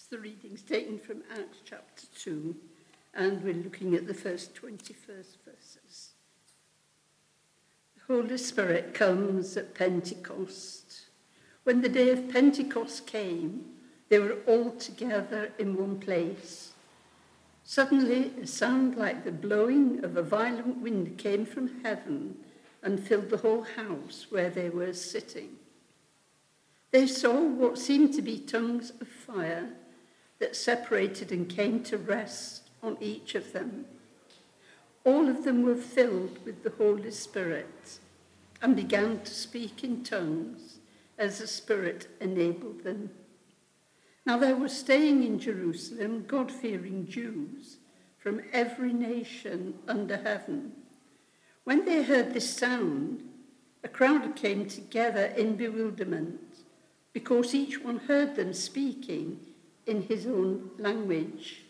The reading's taken from Acts chapter 2, and we're looking at the first 21st verses. The Holy Spirit comes at Pentecost. When the day of Pentecost came, they were all together in one place. Suddenly, a sound like the blowing of a violent wind came from heaven and filled the whole house where they were sitting. They saw what seemed to be tongues of fire that separated and came to rest on each of them. All of them were filled with the Holy Spirit and began to speak in tongues as the Spirit enabled them. Now there were staying in Jerusalem God-fearing Jews from every nation under heaven. When they heard this sound, a crowd came together in bewilderment, because each one heard them speaking in his own language.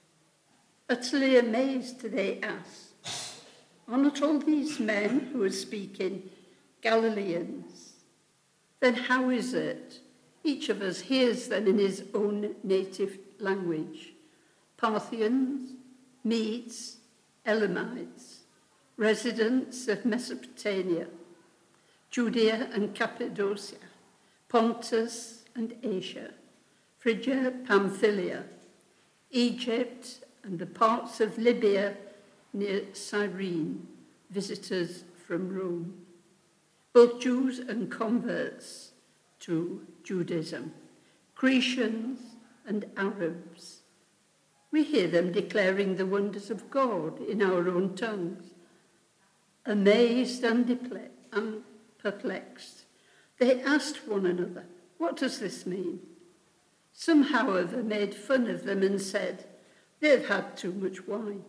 Utterly amazed, they asked, "Are not all these men who are speaking Galileans? Then how is it each of us hears them in his own native language? Parthians, Medes, Elamites, residents of Mesopotamia, Judea and Cappadocia, Pontus and Asia, Phrygia, Pamphylia, Egypt, and the parts of Libya near Cyrene, visitors from Rome, both Jews and converts to Judaism, Cretans and Arabs. We hear them declaring the wonders of God in our own tongues. Amazed and perplexed, they asked one another, 'What does this mean?' Some, however, made fun of them and said, 'They've had too much wine.'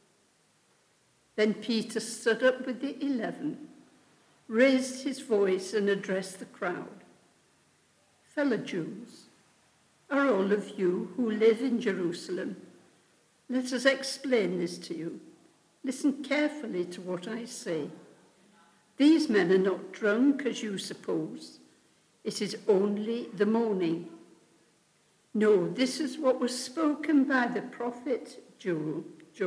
Then Peter stood up with the 11, raised his voice and addressed the crowd. 'Fellow Jews, are all of you who live in Jerusalem, let us explain this to you. Listen carefully to what I say. These men are not drunk as you suppose. It is only the morning. No, this is what was spoken by the prophet Joel.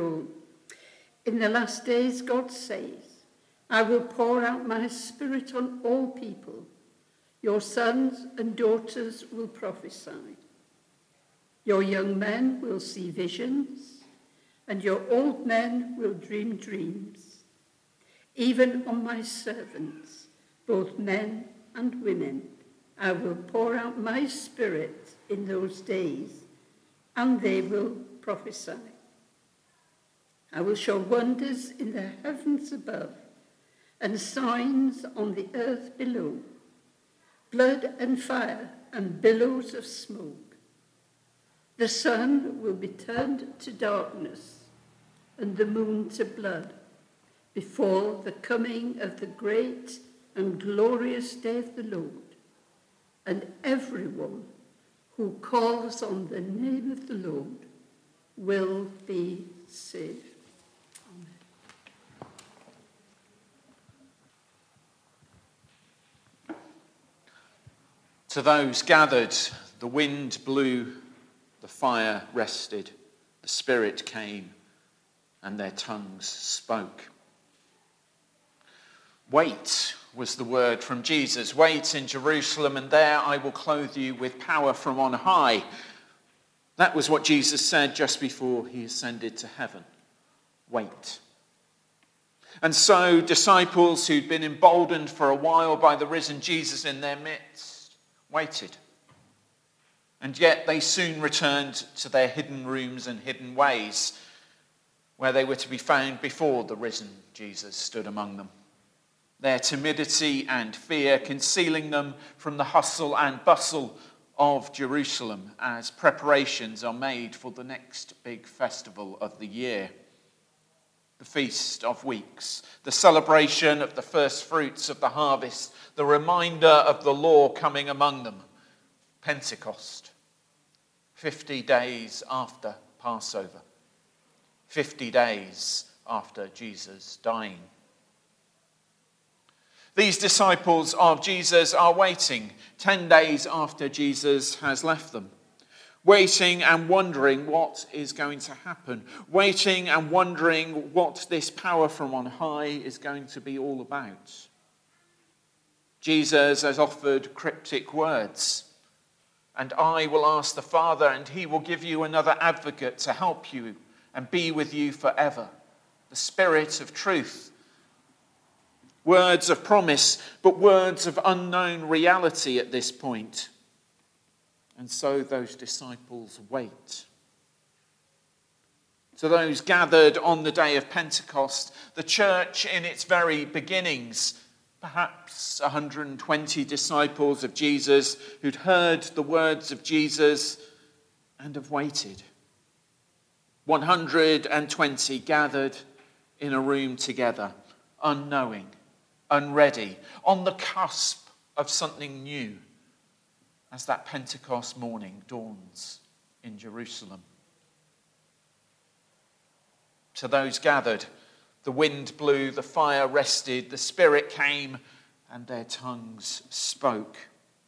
In the last days, God says, I will pour out my spirit on all people. Your sons and daughters will prophesy. Your young men will see visions, and your old men will dream dreams. Even on my servants, both men and women, I will pour out my spirit in those days, and they will prophesy. I will show wonders in the heavens above and signs on the earth below, blood and fire and billows of smoke. The sun will be turned to darkness and the moon to blood before the coming of the great and glorious day of the Lord, and everyone who calls on the name of the Lord will be saved. Amen. To those gathered, the wind blew, the fire rested, the Spirit came, and their tongues spoke. Wait was the word from Jesus. Wait in Jerusalem, and there I will clothe you with power from on high. That was what Jesus said just before he ascended to heaven. Wait. And so disciples who'd been emboldened for a while by the risen Jesus in their midst waited. And yet they soon returned to their hidden rooms and hidden ways, where they were to be found before the risen Jesus stood among them. Their timidity and fear concealing them from the hustle and bustle of Jerusalem as preparations are made for the next big festival of the year. The Feast of Weeks, the celebration of the first fruits of the harvest, the reminder of the law coming among them. Pentecost, 50 days after Passover, 50 days after Jesus dying. These disciples of Jesus are waiting 10 days after Jesus has left them, waiting and wondering what is going to happen, waiting and wondering what this power from on high is going to be all about. Jesus has offered cryptic words. And I will ask the Father, and he will give you another advocate to help you and be with you forever. The Spirit of truth. Words of promise, but words of unknown reality at this point. And so those disciples wait. To those gathered on the day of Pentecost, the church in its very beginnings, perhaps 120 disciples of Jesus who'd heard the words of Jesus and have waited. 120 gathered in a room together, unknowing, unready, on the cusp of something new as that Pentecost morning dawns in Jerusalem. To those gathered, the wind blew, the fire rested, the Spirit came, and their tongues spoke.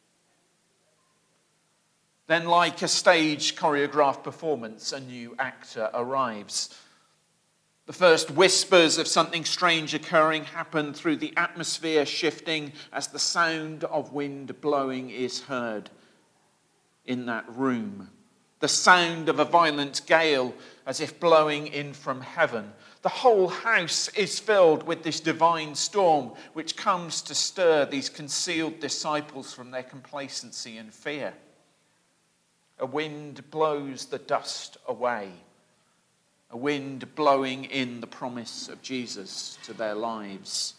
Then, like a stage choreographed performance, a new actor arrives. The first whispers of something strange occurring happen through the atmosphere shifting as the sound of wind blowing is heard in that room. The sound of a violent gale as if blowing in from heaven. The whole house is filled with this divine storm which comes to stir these concealed disciples from their complacency and fear. A wind blows the dust away. A wind blowing in the promise of Jesus to their lives.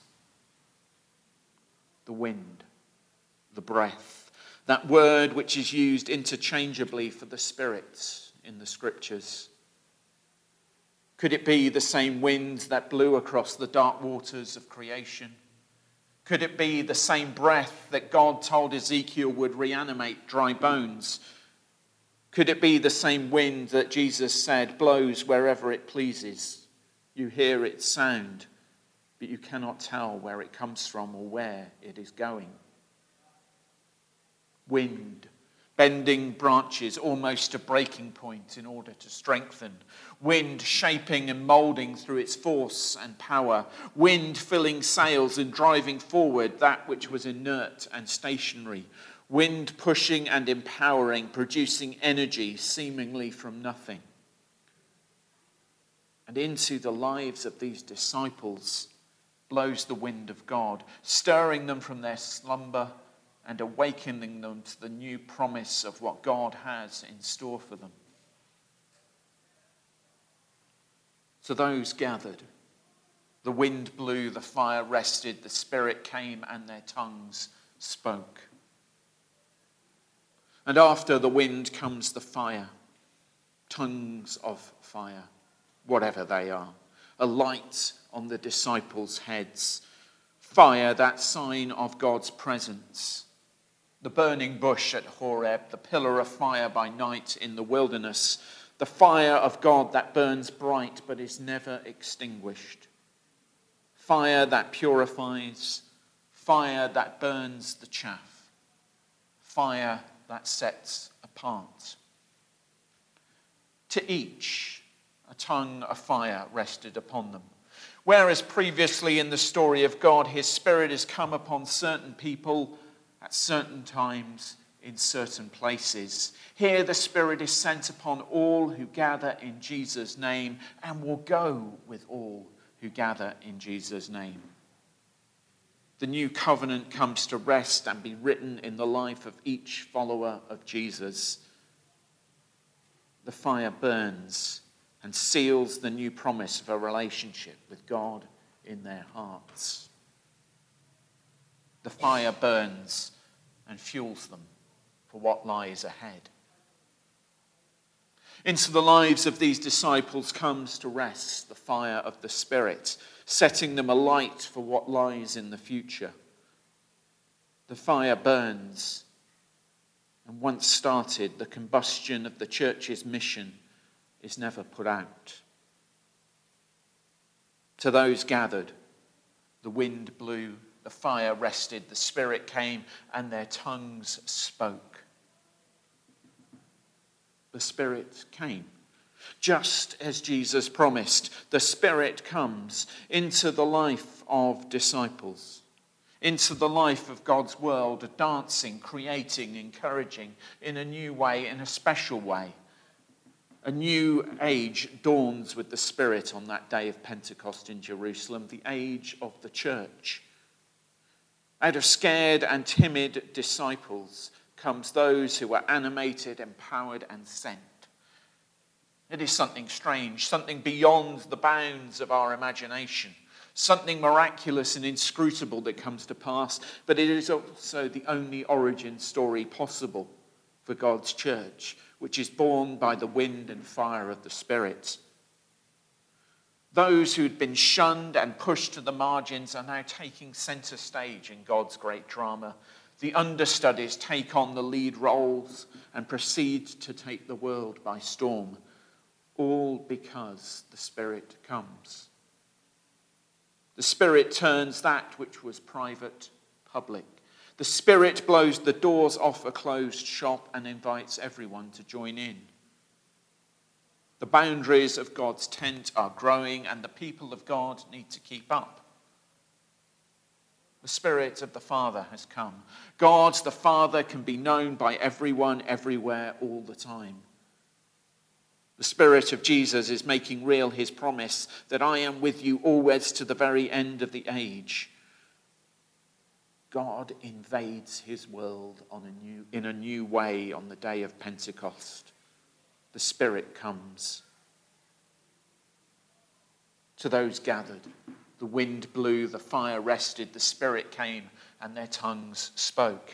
The wind, the breath. That word which is used interchangeably for the Spirit in the Scriptures. Could it be the same wind that blew across the dark waters of creation? Could it be the same breath that God told Ezekiel would reanimate dry bones? Could it be the same wind that Jesus said blows wherever it pleases? You hear its sound, but you cannot tell where it comes from or where it is going. Wind, bending branches almost to breaking point in order to strengthen. Wind shaping and moulding through its force and power. Wind filling sails and driving forward that which was inert and stationary. Wind pushing and empowering, producing energy seemingly from nothing. And into the lives of these disciples blows the wind of God, stirring them from their slumber and awakening them to the new promise of what God has in store for them. To those gathered, the wind blew, the fire rested, the Spirit came, and their tongues spoke. And after the wind comes the fire, tongues of fire, whatever they are, a light on the disciples' heads. Fire, that sign of God's presence. The burning bush at Horeb, the pillar of fire by night in the wilderness, the fire of God that burns bright but is never extinguished. Fire that purifies, fire that burns the chaff, fire that sets apart. To each, a tongue of fire rested upon them. Whereas previously in the story of God, his Spirit has come upon certain people at certain times, in certain places. Here the Spirit is sent upon all who gather in Jesus' name and will go with all who gather in Jesus' name. The new covenant comes to rest and be written in the life of each follower of Jesus. The fire burns and seals the new promise of a relationship with God in their hearts. The fire burns and fuels them for what lies ahead. Into the lives of these disciples comes to rest the fire of the Spirit, setting them alight for what lies in the future. The fire burns, and once started, the combustion of the church's mission is never put out. To those gathered, the wind blew, the fire rested, the Spirit came, and their tongues spoke. the Spirit came. Just as Jesus promised, the Spirit comes into the life of disciples, into the life of God's world, dancing, creating, encouraging in a new way, in a special way. A new age dawns with the Spirit on that day of Pentecost in Jerusalem, the age of the church. Out of scared and timid disciples comes those who are animated, empowered, and sent. It is something strange, something beyond the bounds of our imagination, something miraculous and inscrutable that comes to pass, but it is also the only origin story possible for God's church, which is born by the wind and fire of the Spirit. Those who'd been shunned and pushed to the margins are now taking centre stage in God's great drama. The understudies take on the lead roles and proceed to take the world by storm, all because the Spirit comes. The Spirit turns that which was private public. The Spirit blows the doors off a closed shop and invites everyone to join in. The boundaries of God's tent are growing, and the people of God need to keep up. The Spirit of the Father has come. God the Father can be known by everyone, everywhere, all the time. The Spirit of Jesus is making real his promise that I am with you always to the very end of the age. God invades his world in a new way on the day of Pentecost. The Spirit comes. To those gathered, the wind blew, the fire rested, the Spirit came, and their tongues spoke.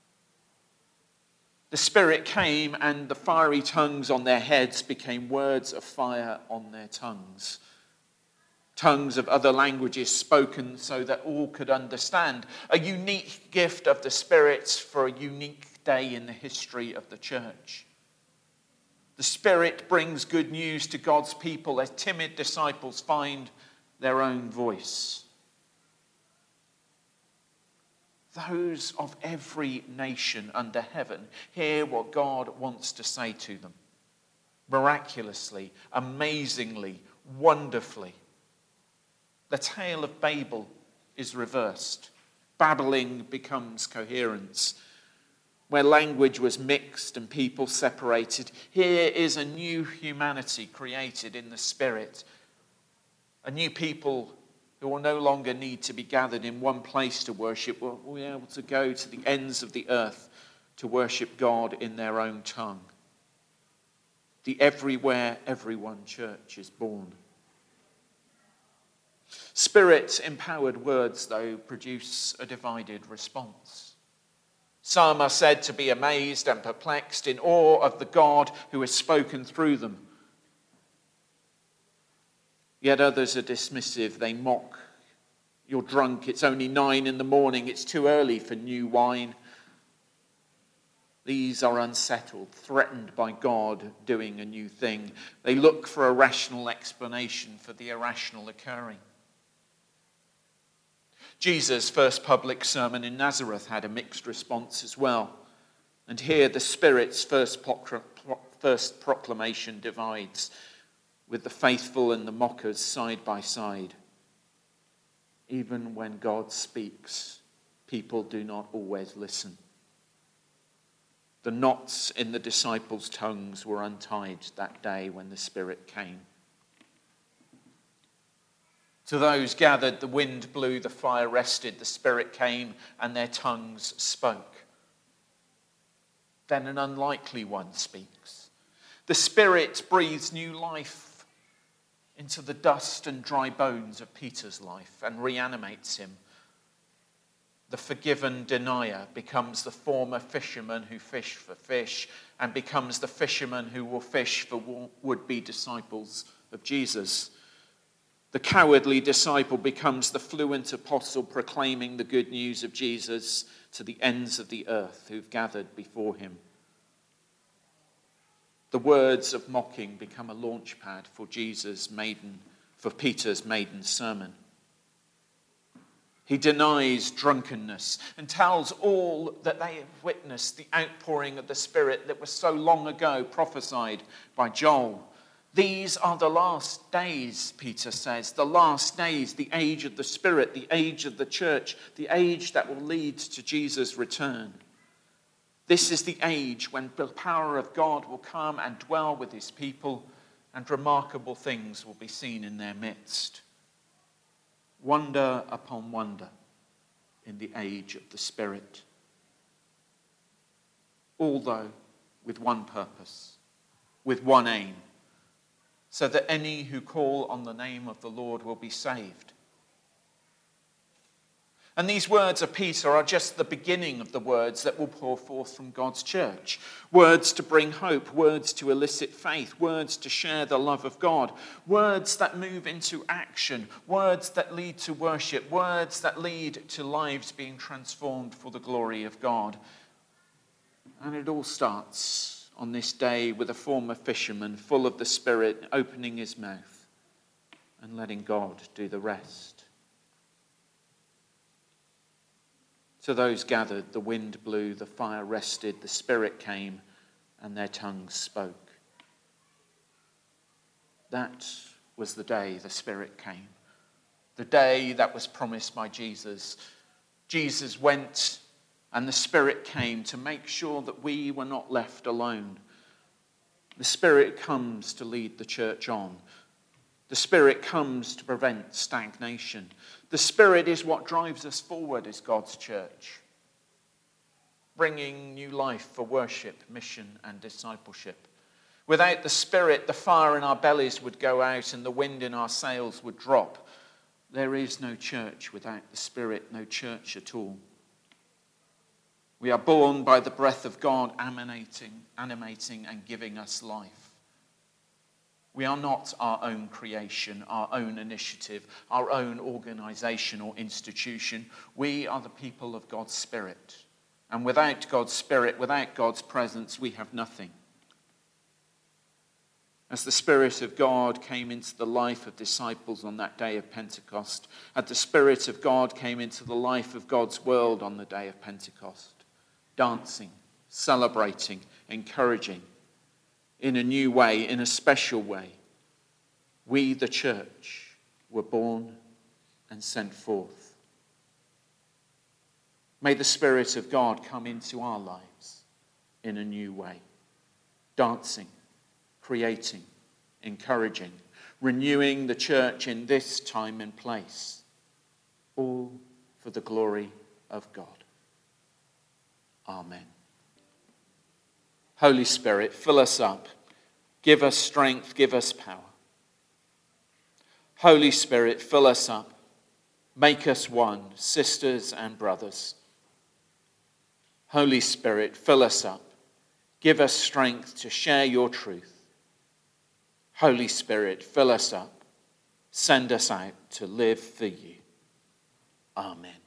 The Spirit came, and the fiery tongues on their heads became words of fire on their tongues. Tongues of other languages spoken so that all could understand. A unique gift of the Spirit for a unique day in the history of the church. The Spirit brings good news to God's people as timid disciples find their own voice. Those of every nation under heaven hear what God wants to say to them. Miraculously, amazingly, wonderfully. The tale of Babel is reversed. Babbling becomes coherence. Where language was mixed and people separated, here is a new humanity created in the Spirit. A new people who will no longer need to be gathered in one place to worship, will be able to go to the ends of the earth to worship God in their own tongue. The everywhere, everyone church is born. Spirit-empowered words, though, produce a divided response. Some are said to be amazed and perplexed, in awe of the God who has spoken through them. Yet others are dismissive. They mock. You're drunk. It's only 9 a.m. It's too early for new wine. These are unsettled, threatened by God doing a new thing. They look for a rational explanation for the irrational occurring. Jesus' first public sermon in Nazareth had a mixed response as well. And here the Spirit's first proclamation divides, with the faithful and the mockers side by side. Even when God speaks, people do not always listen. The knots in the disciples' tongues were untied that day when the Spirit came. To those gathered, the wind blew, the fire rested, the Spirit came, and their tongues spoke. Then an unlikely one speaks. The Spirit breathes new life into the dust and dry bones of Peter's life and reanimates him. The forgiven denier becomes the former fisherman who fished for fish and becomes the fisherman who will fish for would-be disciples of Jesus. The cowardly disciple becomes the fluent apostle proclaiming the good news of Jesus to the ends of the earth who've gathered before him. The words of mocking become a launch pad for Peter's maiden sermon. He denies drunkenness and tells all that they have witnessed the outpouring of the Spirit that was so long ago prophesied by Joel. These are the last days, Peter says, the last days, the age of the Spirit, the age of the church, the age that will lead to Jesus' return. This is the age when the power of God will come and dwell with his people, and remarkable things will be seen in their midst. Wonder upon wonder in the age of the Spirit. All though with one purpose, with one aim, so that any who call on the name of the Lord will be saved. And these words of Peter are just the beginning of the words that will pour forth from God's church. Words to bring hope, words to elicit faith, words to share the love of God, words that move into action, words that lead to worship, words that lead to lives being transformed for the glory of God. And it all starts on this day with a former fisherman full of the Spirit opening his mouth and letting God do the rest. To those gathered, the wind blew, the fire rested, the Spirit came, and their tongues spoke. That was the day the Spirit came, the day that was promised by Jesus. Jesus went, and the Spirit came to make sure that we were not left alone. The Spirit comes to lead the church on. The Spirit comes to prevent stagnation. The Spirit is what drives us forward as God's church, bringing new life for worship, mission, and discipleship. Without the Spirit, the fire in our bellies would go out and the wind in our sails would drop. There is no church without the Spirit, no church at all. We are born by the breath of God animating and giving us life. We are not our own creation, our own initiative, our own organization or institution. We are the people of God's Spirit. And without God's Spirit, without God's presence, we have nothing. As the Spirit of God came into the life of disciples on that day of Pentecost, as the Spirit of God came into the life of God's world on the day of Pentecost, dancing, celebrating, encouraging, in a new way, in a special way, we, the church, were born and sent forth. May the Spirit of God come into our lives in a new way, dancing, creating, encouraging, renewing the church in this time and place, all for the glory of God. Amen. Holy Spirit, fill us up. Give us strength, give us power. Holy Spirit, fill us up. Make us one, sisters and brothers. Holy Spirit, fill us up. Give us strength to share your truth. Holy Spirit, fill us up. Send us out to live for you. Amen.